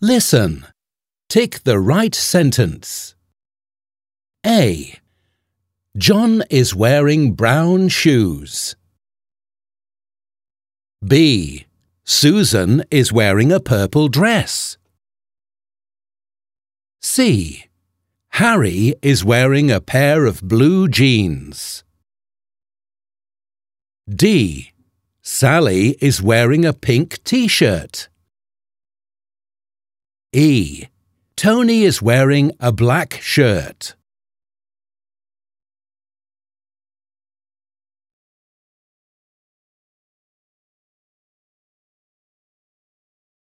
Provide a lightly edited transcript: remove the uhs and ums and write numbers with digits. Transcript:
Listen. Tick the right sentence. A. John is wearing brown shoes. B. Susan is wearing a purple dress. C. Harry is wearing a pair of blue jeans. D. Sally is wearing a pink t-shirt. E. Tony is wearing a black shirt.